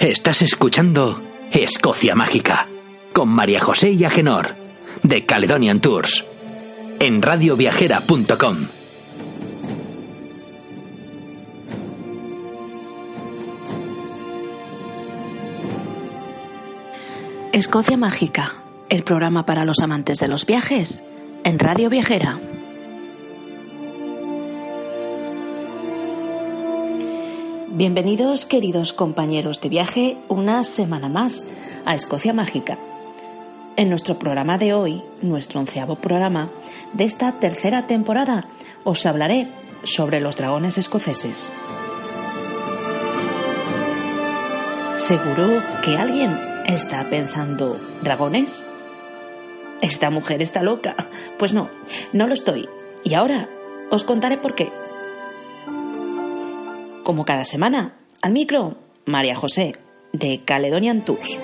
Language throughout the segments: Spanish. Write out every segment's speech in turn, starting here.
Estás escuchando Escocia Mágica con María José y Agenor de Caledonian Tours en radioviajera.com. Escocia Mágica, el programa para los amantes de los viajes en Radio Viajera. Bienvenidos, queridos compañeros de viaje, una semana más a Escocia Mágica. En nuestro programa de hoy, nuestro 11º programa de esta tercera temporada, os hablaré sobre los dragones escoceses. Seguro que alguien está pensando, ¿dragones? ¿Esta mujer está loca? Pues no lo estoy. Y ahora os contaré por qué. Como cada semana, al micro, María José, de Caledonian Tours.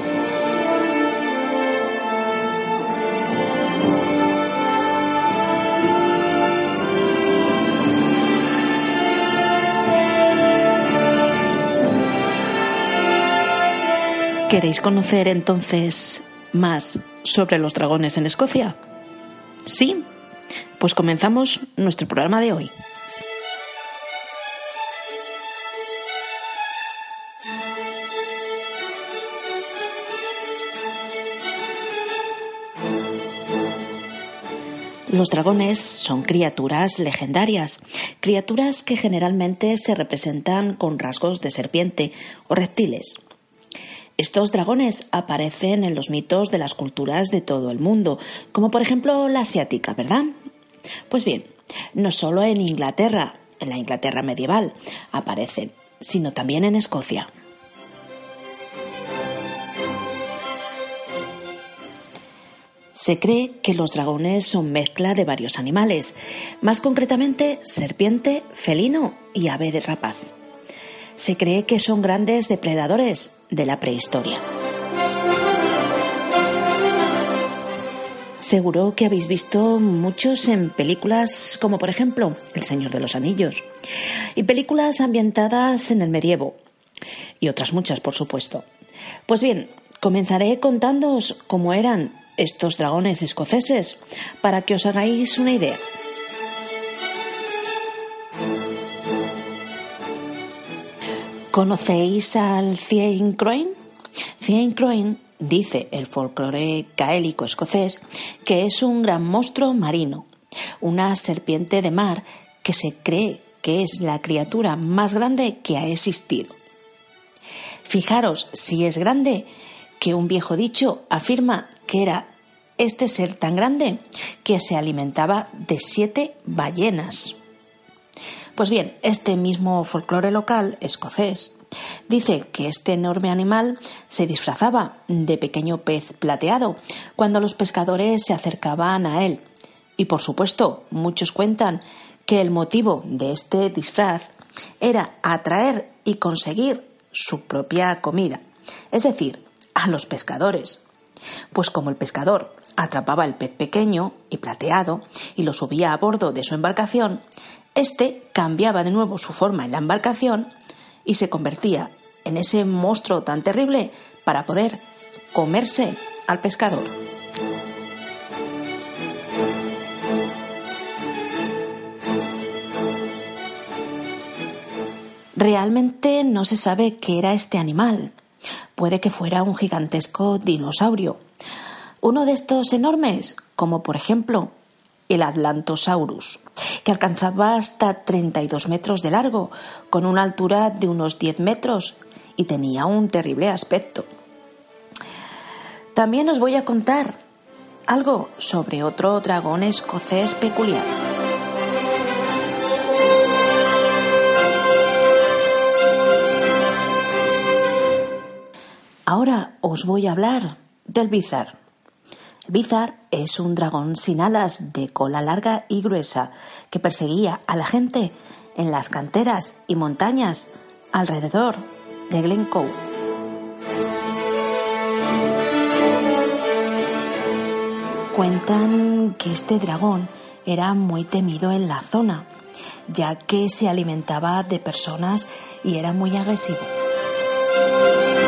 ¿Queréis conocer entonces más sobre los dragones en Escocia? ¿Sí? Pues comenzamos nuestro programa de hoy. Los dragones son criaturas legendarias, criaturas que generalmente se representan con rasgos de serpiente o reptiles. Estos dragones aparecen en los mitos de las culturas de todo el mundo, como por ejemplo la asiática, ¿verdad? Pues bien, no solo en Inglaterra, en la Inglaterra medieval, aparecen, sino también en Escocia. Se cree que los dragones son mezcla de varios animales, más concretamente serpiente, felino y ave de rapaz. Se cree que son grandes depredadores de la prehistoria. Seguro que habéis visto muchos en películas como por ejemplo El Señor de los Anillos y películas ambientadas en el medievo y otras muchas, por supuesto. Pues bien, comenzaré contándoos cómo eran estos dragones escoceses para que os hagáis una idea. ¿Conocéis al Ciain Croin? Ciain Croin, dice el folclore gaélico escocés, que es un gran monstruo marino, una serpiente de mar que se cree que es la criatura más grande que ha existido. Fijaros si es grande, que un viejo dicho afirma que era este ser tan grande que se alimentaba de 7 ballenas. Pues bien, este mismo folclore local escocés dice que este enorme animal se disfrazaba de pequeño pez plateado cuando los pescadores se acercaban a él. Y por supuesto, muchos cuentan que el motivo de este disfraz era atraer y conseguir su propia comida, es decir, a los pescadores. Pues como el pescador atrapaba el pez pequeño y plateado y lo subía a bordo de su embarcación, este cambiaba de nuevo su forma en la embarcación y se convertía en ese monstruo tan terrible para poder comerse al pescador. Realmente no se sabe qué era este animal. Puede que fuera un gigantesco dinosaurio. Uno de estos enormes, como por ejemplo el Atlantosaurus, que alcanzaba hasta 32 metros de largo, con una altura de unos 10 metros y tenía un terrible aspecto. También os voy a contar algo sobre otro dragón escocés peculiar. Ahora os voy a hablar del Bizarre. El Bizarre es un dragón sin alas de cola larga y gruesa que perseguía a la gente en las canteras y montañas alrededor de Glencoe. Cuentan que este dragón era muy temido en la zona, ya que se alimentaba de personas y era muy agresivo.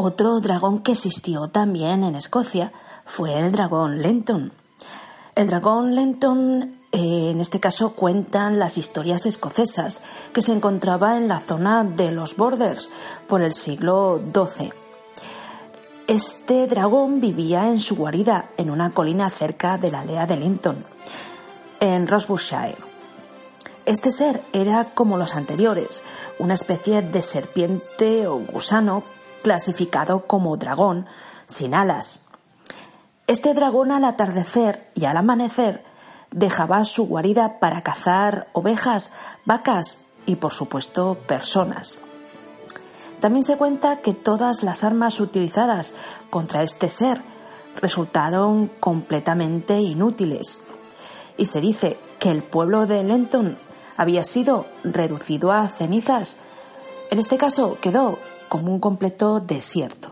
Otro dragón que existió también en Escocia fue el dragón Lenton. El dragón Lenton, en este caso, cuentan las historias escocesas que se encontraba en la zona de los Borders por el siglo XII. Este dragón vivía en su guarida en una colina cerca de la aldea de Lenton, en Roxburghshire. Este ser era como los anteriores, una especie de serpiente o gusano clasificado como dragón sin alas. Este dragón al atardecer y al amanecer dejaba su guarida para cazar ovejas, vacas y por supuesto personas. También se cuenta que todas las armas utilizadas contra este ser resultaron completamente inútiles y se dice que el pueblo de Lenton había sido reducido a cenizas. En este caso quedó como un completo desierto.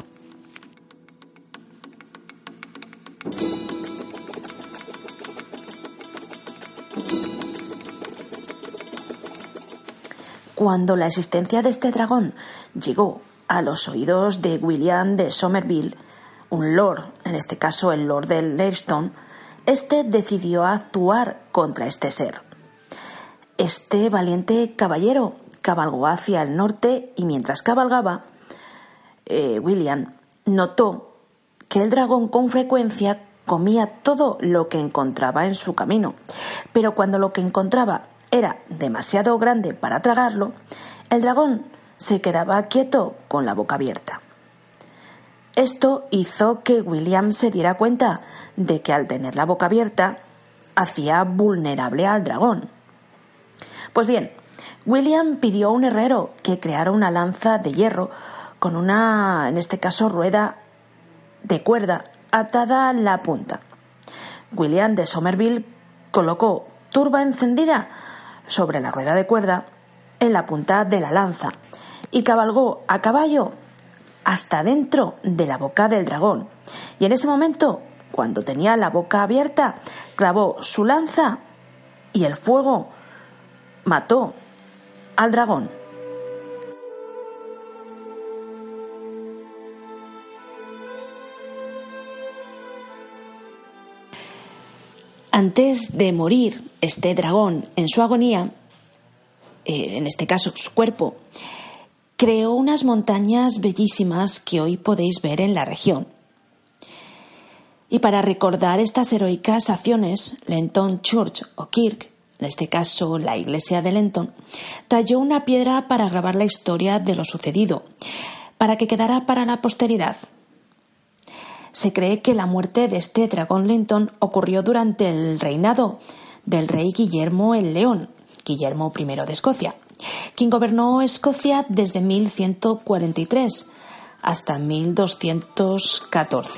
Cuando la existencia de este dragón llegó a los oídos de William de Somerville, un lord, en este caso el lord de Leytonstone, este decidió actuar contra este ser. Este valiente caballero cabalgó hacia el norte y mientras cabalgaba, William notó que el dragón con frecuencia comía todo lo que encontraba en su camino, pero cuando lo que encontraba era demasiado grande para tragarlo, el dragón se quedaba quieto con la boca abierta. Esto hizo que William se diera cuenta de que al tener la boca abierta hacía vulnerable al dragón. Pues bien, William pidió a un herrero que creara una lanza de hierro con una, en este caso, rueda de cuerda atada a la punta. William de Somerville colocó turba encendida sobre la rueda de cuerda en la punta de la lanza y cabalgó a caballo hasta dentro de la boca del dragón. Y en ese momento, cuando tenía la boca abierta, clavó su lanza y el fuego mató al dragón. Antes de morir este dragón en su agonía, en este caso su cuerpo, creó unas montañas bellísimas que hoy podéis ver en la región. Y para recordar estas heroicas acciones, Lenton Church o Kirk, en este caso la iglesia de Lenton, talló una piedra para grabar la historia de lo sucedido, para que quedara para la posteridad. Se cree que la muerte de este dragón Lenton ocurrió durante el reinado del rey Guillermo el León, Guillermo I de Escocia, quien gobernó Escocia desde 1143 hasta 1214.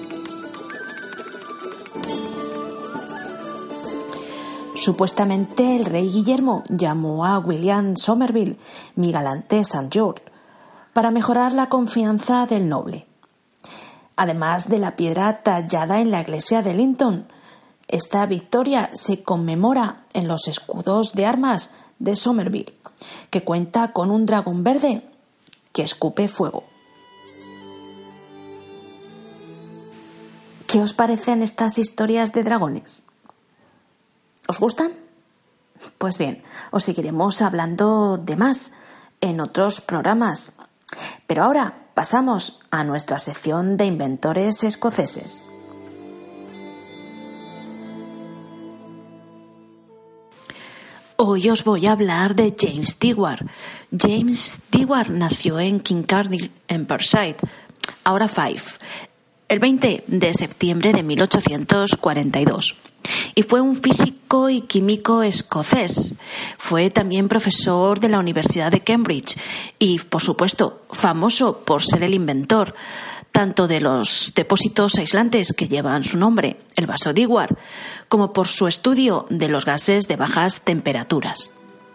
Supuestamente el rey Guillermo llamó a William Somerville, mi galante St. George, para mejorar la confianza del noble. Además de la piedra tallada en la iglesia de Lenton, esta victoria se conmemora en los escudos de armas de Somerville, que cuenta con un dragón verde que escupe fuego. ¿Qué os parecen estas historias de dragones? ¿Os gustan? Pues bien, os seguiremos hablando de más en otros programas. Pero ahora pasamos a nuestra sección de inventores escoceses. Hoy os voy a hablar de James Dewar. James Dewar nació en Kincardine, en Perthshire, ahora Fife, el 20 de septiembre de 1842. Y fue un físico y químico escocés. Fue también profesor de la Universidad de Cambridge y, por supuesto, famoso por ser el inventor tanto de los depósitos aislantes que llevan su nombre, el vaso Dewar, como por su estudio de los gases de bajas temperaturas.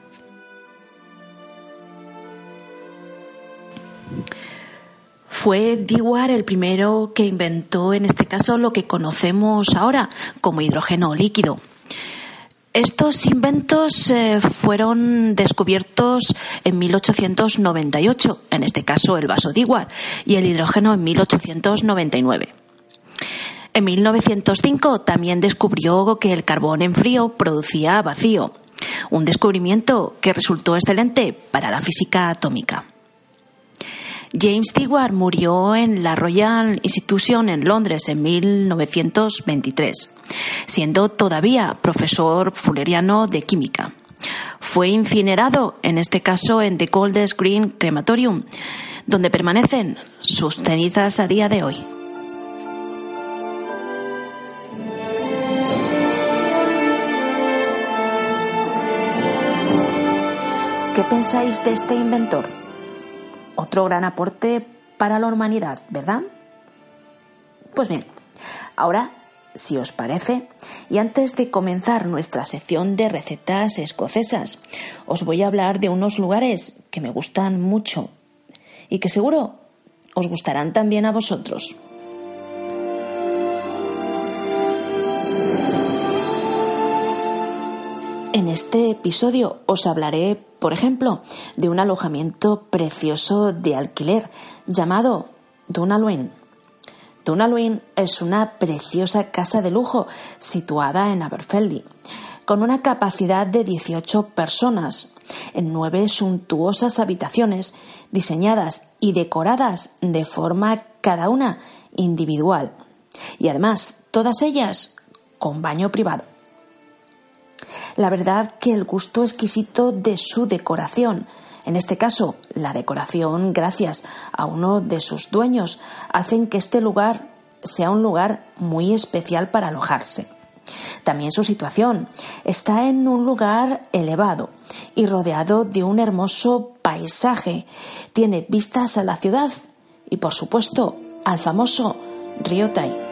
Fue Dewar el primero que inventó, en este caso, lo que conocemos ahora como hidrógeno líquido. Estos inventos fueron descubiertos en 1898, en este caso el vaso Dewar, y el hidrógeno en 1899. En 1905 también descubrió que el carbón en frío producía vacío, un descubrimiento que resultó excelente para la física atómica. James Dewar murió en la Royal Institution en Londres en 1923, siendo todavía profesor fulleriano de química. Fue incinerado, en este caso en The Golders Green Crematorium, donde permanecen sus cenizas a día de hoy. ¿Qué pensáis de este inventor? Otro gran aporte para la humanidad, ¿verdad? Pues bien, ahora, si os parece, y antes de comenzar nuestra sección de recetas escocesas, os voy a hablar de unos lugares que me gustan mucho y que seguro os gustarán también a vosotros. En este episodio os hablaré, por ejemplo, de un alojamiento precioso de alquiler llamado Dunalwin. Dunalwin es una preciosa casa de lujo situada en Aberfeldy, con una capacidad de 18 personas, en 9 suntuosas habitaciones diseñadas y decoradas de forma cada una individual, y además todas ellas con baño privado. La verdad que el gusto exquisito de su decoración, en este caso la decoración gracias a uno de sus dueños, hacen que este lugar sea un lugar muy especial para alojarse. También su situación está en un lugar elevado y rodeado de un hermoso paisaje. Tiene vistas a la ciudad y, por supuesto, al famoso río Tay.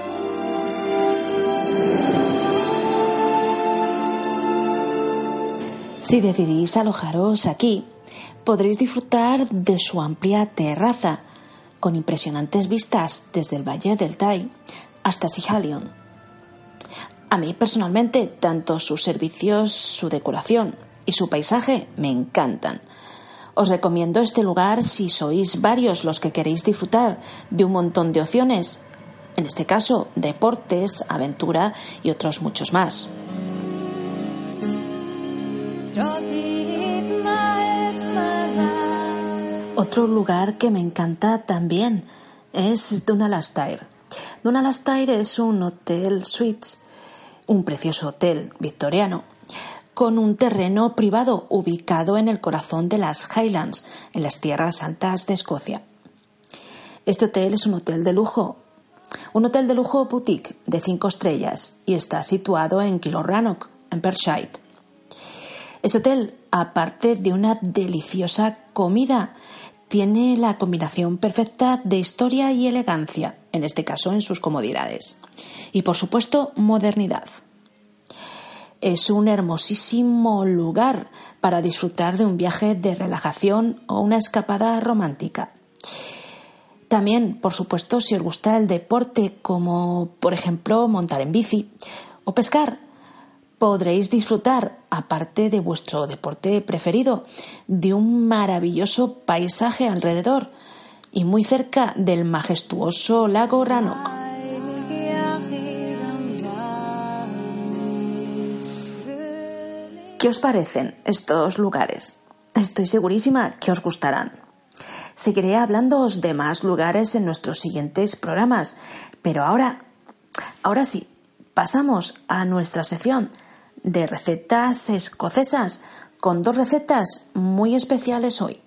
Si decidís alojaros aquí, podréis disfrutar de su amplia terraza, con impresionantes vistas desde el Valle del Tay hasta Schiehallion. A mí personalmente, tanto sus servicios, su decoración y su paisaje me encantan. Os recomiendo este lugar si sois varios los que queréis disfrutar de un montón de opciones, en este caso deportes, aventura y otros muchos más. Otro lugar que me encanta también es Dunalastair. Dunalastair es un hotel suites, un precioso hotel victoriano, con un terreno privado ubicado en el corazón de las Highlands, en las tierras altas de Escocia. Este hotel es un hotel de lujo boutique de 5 estrellas y está situado en Kilmarnock, en Perthshire. Este hotel, aparte de una deliciosa comida, tiene la combinación perfecta de historia y elegancia, en este caso en sus comodidades, y por supuesto modernidad. Es un hermosísimo lugar para disfrutar de un viaje de relajación o una escapada romántica. También, por supuesto, si os gusta el deporte, como por ejemplo montar en bici o pescar, podréis disfrutar, aparte de vuestro deporte preferido, de un maravilloso paisaje alrededor y muy cerca del majestuoso lago Rannoch. ¿Qué os parecen estos lugares? Estoy segurísima que os gustarán. Seguiré hablándoos de más lugares en nuestros siguientes programas, pero ahora sí, pasamos a nuestra sección de recetas escocesas, con 2 recetas muy especiales hoy.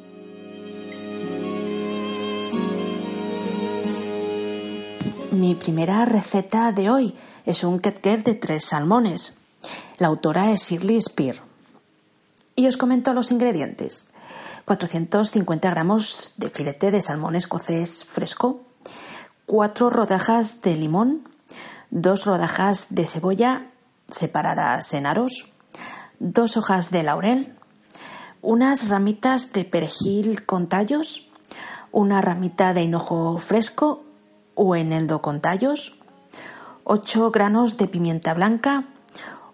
Mi primera receta de hoy es un ketker de 3 salmones. La autora es Shirley Spear. Y os comento los ingredientes. 450 gramos de filete de salmón escocés fresco, 4 rodajas de limón, 2 rodajas de cebolla separadas en aros, 2 hojas de laurel, unas ramitas de perejil con tallos, una ramita de hinojo fresco o eneldo con tallos, 8 granos de pimienta blanca,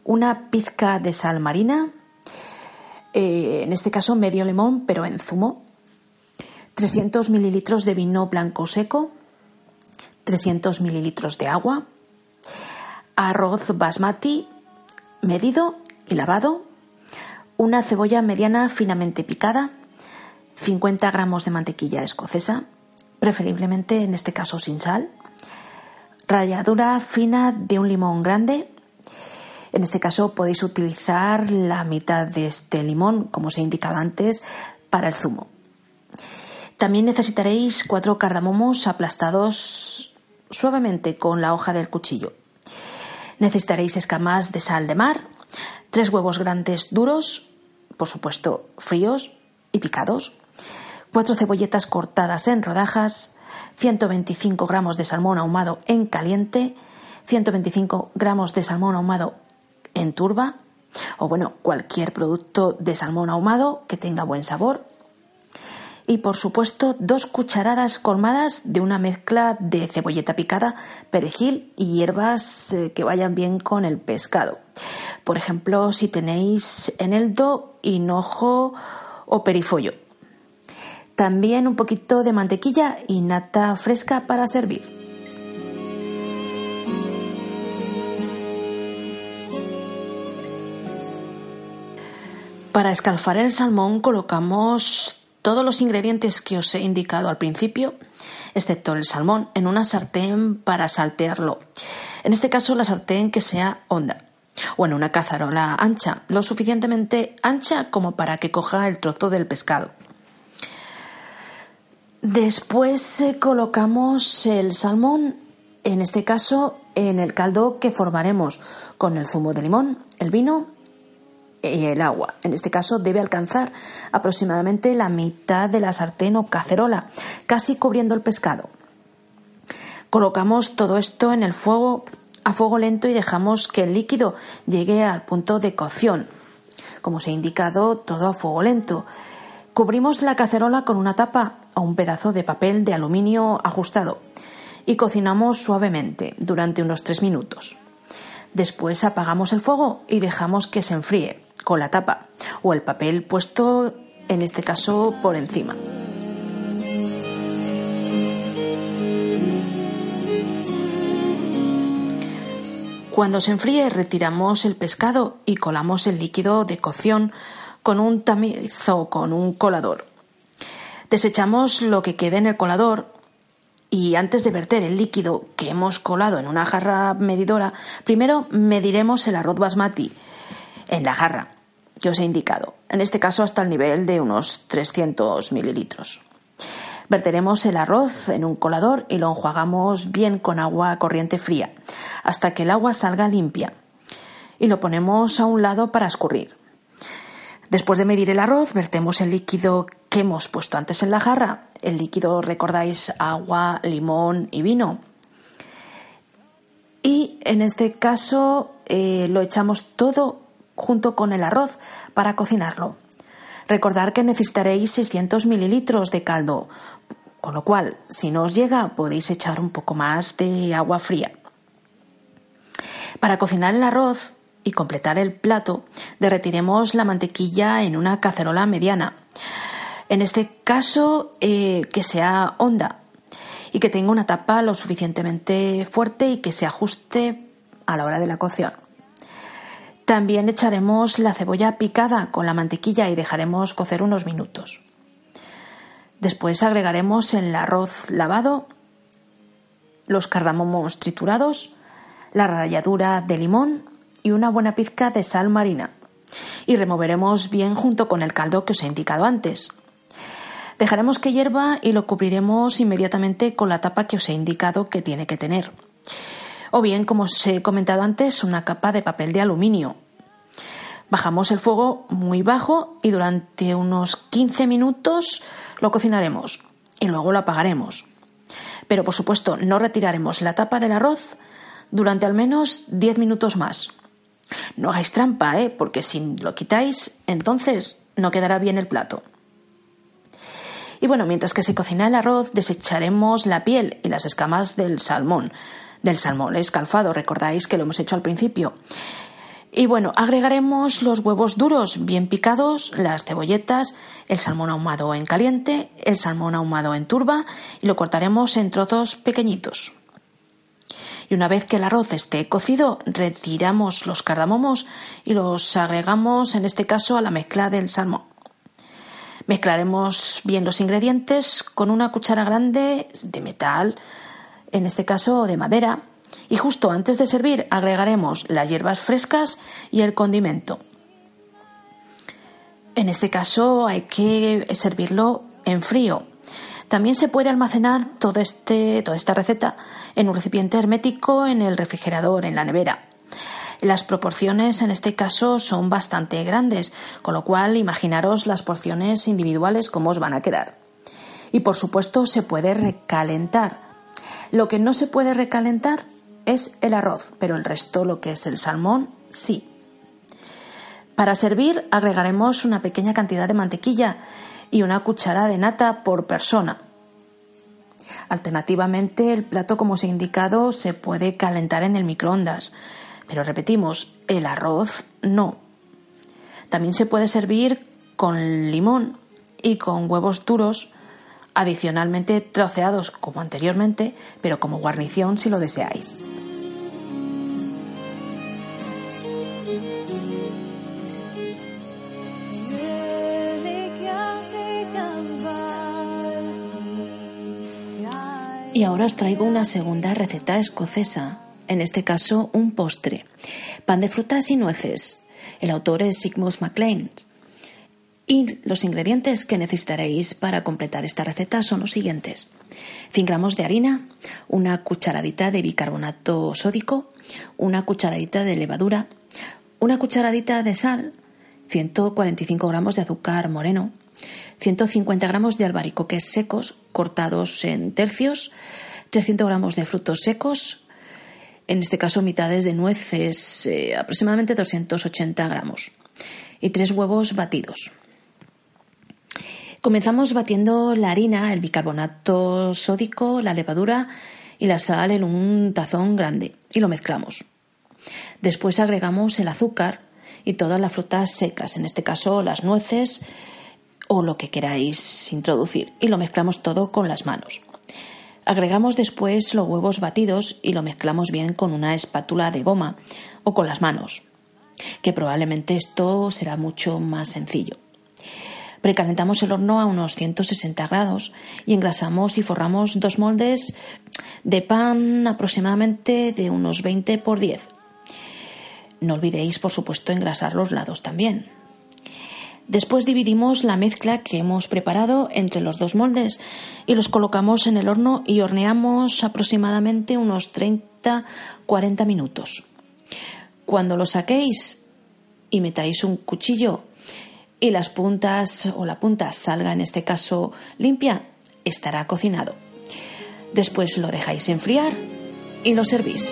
una pizca de sal marina, en este caso medio limón pero en zumo, 300 mililitros de vino blanco seco, 300 mililitros de agua, arroz basmati medido y lavado, una cebolla mediana finamente picada, 50 gramos de mantequilla escocesa, preferiblemente en este caso sin sal, ralladura fina de un limón grande. En este caso podéis utilizar la mitad de este limón, como os he indicado antes, para el zumo. También necesitaréis 4 cardamomos aplastados suavemente con la hoja del cuchillo. Necesitaréis escamas de sal de mar, 3 huevos grandes duros, por supuesto fríos y picados, 4 cebolletas cortadas en rodajas, 125 gramos de salmón ahumado en caliente, 125 gramos de salmón ahumado en turba, o bueno, cualquier producto de salmón ahumado que tenga buen sabor. Y por supuesto 2 cucharadas colmadas de una mezcla de cebolleta picada, perejil y hierbas que vayan bien con el pescado. Por ejemplo, si tenéis eneldo, hinojo o perifollo. También un poquito de mantequilla y nata fresca para servir. Para escalfar el salmón colocamos todos los ingredientes que os he indicado al principio, excepto el salmón, en una sartén para saltearlo. En este caso la sartén que sea honda, o en una cazarola ancha, lo suficientemente ancha como para que coja el trozo del pescado. Después colocamos el salmón, en este caso en el caldo que formaremos con el zumo de limón, el vino y el agua. En este caso debe alcanzar aproximadamente la mitad de la sartén o cacerola, casi cubriendo el pescado. Colocamos todo esto en el fuego a fuego lento y dejamos que el líquido llegue al punto de cocción. Como os he indicado, todo a fuego lento. Cubrimos la cacerola con una tapa o un pedazo de papel de aluminio ajustado y cocinamos suavemente durante unos 3 minutos. Después apagamos el fuego y dejamos que se enfríe con la tapa o el papel puesto, en este caso, por encima. Cuando se enfríe, retiramos el pescado y colamos el líquido de cocción con un tamiz o con un colador. Desechamos lo que quede en el colador y antes de verter el líquido que hemos colado en una jarra medidora, primero mediremos el arroz basmati en la jarra que os he indicado, en este caso hasta el nivel de unos 300 mililitros. Verteremos el arroz en un colador y lo enjuagamos bien con agua corriente fría hasta que el agua salga limpia y lo ponemos a un lado para escurrir. Después de medir el arroz, vertemos el líquido que hemos puesto antes en la jarra. El líquido, recordáis, agua, limón y vino. Y en este caso lo echamos todo junto con el arroz para cocinarlo. Recordad que necesitaréis 600 mililitros de caldo, con lo cual, si no os llega, podéis echar un poco más de agua fría. Para cocinar el arroz y completar el plato, derretiremos la mantequilla en una cacerola mediana. En este caso, que sea honda y que tenga una tapa lo suficientemente fuerte y que se ajuste a la hora de la cocción. También echaremos la cebolla picada con la mantequilla y dejaremos cocer unos minutos. Después agregaremos el arroz lavado, los cardamomos triturados, la ralladura de limón y una buena pizca de sal marina. Y removeremos bien junto con el caldo que os he indicado antes. Dejaremos que hierva y lo cubriremos inmediatamente con la tapa que os he indicado que tiene que tener. O bien, como os he comentado antes, una capa de papel de aluminio. Bajamos el fuego muy bajo y durante unos 15 minutos lo cocinaremos y luego lo apagaremos. Pero por supuesto no retiraremos la tapa del arroz durante al menos 10 minutos más. No hagáis trampa, porque si lo quitáis, entonces no quedará bien el plato. Y bueno, mientras que se cocina el arroz, desecharemos la piel y las escamas del salmón escalfado. Recordáis que lo hemos hecho al principio. Y bueno, agregaremos los huevos duros bien picados, las cebolletas, el salmón ahumado en caliente, el salmón ahumado en turba y lo cortaremos en trozos pequeñitos. Y una vez que el arroz esté cocido, retiramos los cardamomos y los agregamos, en este caso, a la mezcla del salmón. Mezclaremos bien los ingredientes con una cuchara grande de metal, en este caso de madera, y justo antes de servir agregaremos las hierbas frescas y el condimento. En este caso hay que servirlo en frío. También se puede almacenar toda esta receta en un recipiente hermético en el refrigerador, en la nevera. Las proporciones en este caso son bastante grandes, con lo cual imaginaros las porciones individuales cómo os van a quedar. Y por supuesto se puede recalentar. Lo que no se puede recalentar es el arroz, pero el resto, lo que es el salmón, sí. Para servir agregaremos una pequeña cantidad de mantequilla y una cuchara de nata por persona. Alternativamente, el plato, como os he indicado, se puede calentar en el microondas, pero repetimos, el arroz no. También se puede servir con limón y con huevos duros, adicionalmente troceados como anteriormente, pero como guarnición si lo deseáis. Y ahora os traigo una segunda receta escocesa, en este caso un postre, pan de frutas y nueces. El autor es Seamus MacLean. Y los ingredientes que necesitaréis para completar esta receta son los siguientes: 100 gramos de harina, una cucharadita de bicarbonato sódico, una cucharadita de levadura, una cucharadita de sal, 145 gramos de azúcar moreno, 150 gramos de albaricoques secos cortados en tercios, 300 gramos de frutos secos, en este caso mitades de nueces, aproximadamente 280 gramos, y 3 huevos batidos. Comenzamos batiendo la harina, el bicarbonato sódico, la levadura y la sal en un tazón grande y lo mezclamos. Después agregamos el azúcar y todas las frutas secas, en este caso las nueces o lo que queráis introducir, y lo mezclamos todo con las manos. Agregamos después los huevos batidos y lo mezclamos bien con una espátula de goma o con las manos, que probablemente esto será mucho más sencillo. Precalentamos el horno a unos 160 grados y engrasamos y forramos 2 moldes de pan aproximadamente de unos 20 por 10. No olvidéis, por supuesto, engrasar los lados también. Después dividimos la mezcla que hemos preparado entre los 2 moldes y los colocamos en el horno y horneamos aproximadamente unos 30-40 minutos. Cuando lo saquéis y metáis un cuchillo y las puntas o la punta salga, en este caso, limpia, estará cocinado. Después lo dejáis enfriar y lo servís.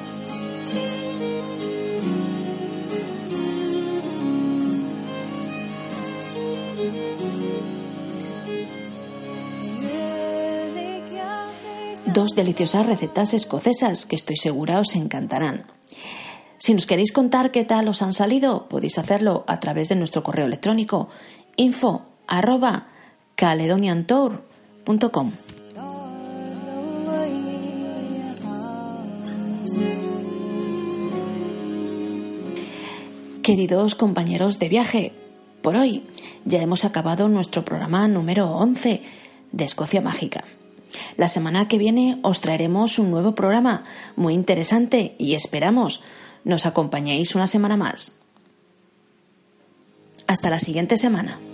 Dos deliciosas recetas escocesas que estoy segura os encantarán. Si nos queréis contar qué tal os han salido, podéis hacerlo a través de nuestro correo electrónico info@caledoniantour.com. Queridos compañeros de viaje, por hoy ya hemos acabado nuestro programa número 11 de Escocia Mágica. La semana que viene os traeremos un nuevo programa muy interesante y esperamos nos acompañéis una semana más. Hasta la siguiente semana.